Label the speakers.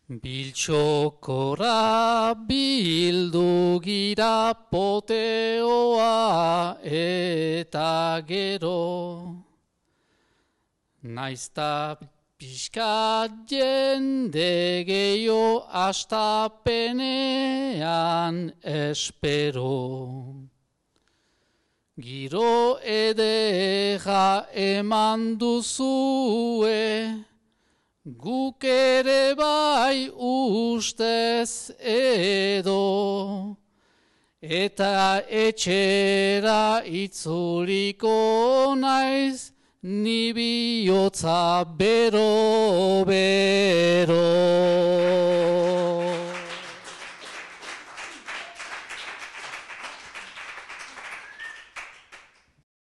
Speaker 1: Biltxokora bildu gira poteoa eta gero. Naizta pixkat jende gehiago astapenean espero. Giro edera eman duzue, guk ere bai ustez edo, eta etxera itzuliko naiz, ni bihotza bero.